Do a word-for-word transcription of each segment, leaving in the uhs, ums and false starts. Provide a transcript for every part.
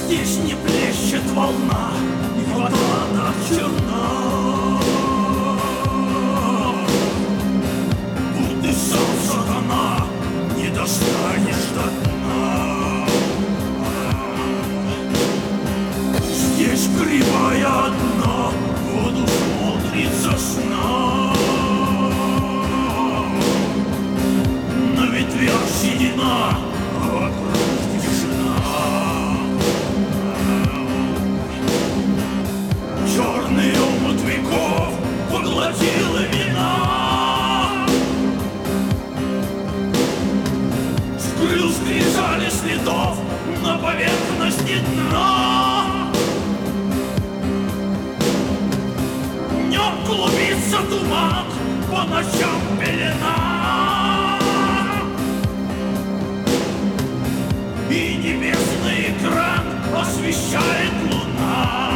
Здесь не плещет волна, и вода так черна, будто сам сатана не достанешь до дна. Здесь кривая дна, в воду смотрит сосна, на ветвях седина, а вокруг тишина. Черный омут веков поглотил имена, скрыл скрижали следов на поверхности дна. Днем клубится туман, по ночам пелена, и небесный экран освещает луна.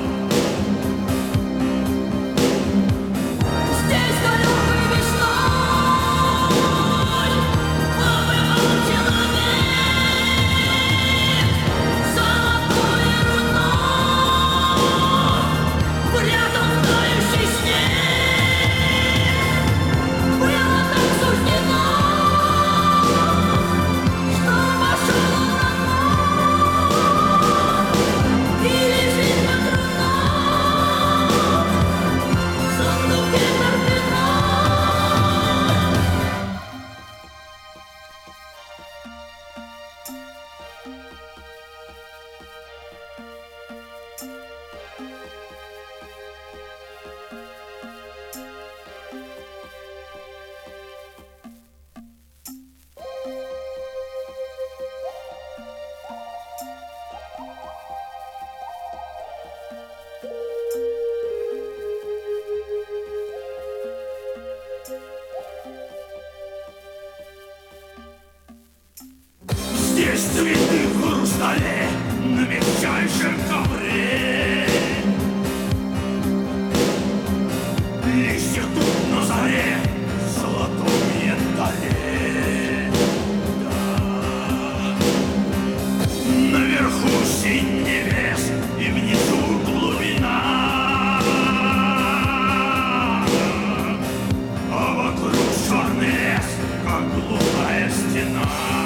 Здесь цветы в хрустале на мягчайшем ковре, листья тут на заре в золотом янтаре. Да. Наверху синь небес и внизу глубина, а вокруг черный лес, как глухая стена.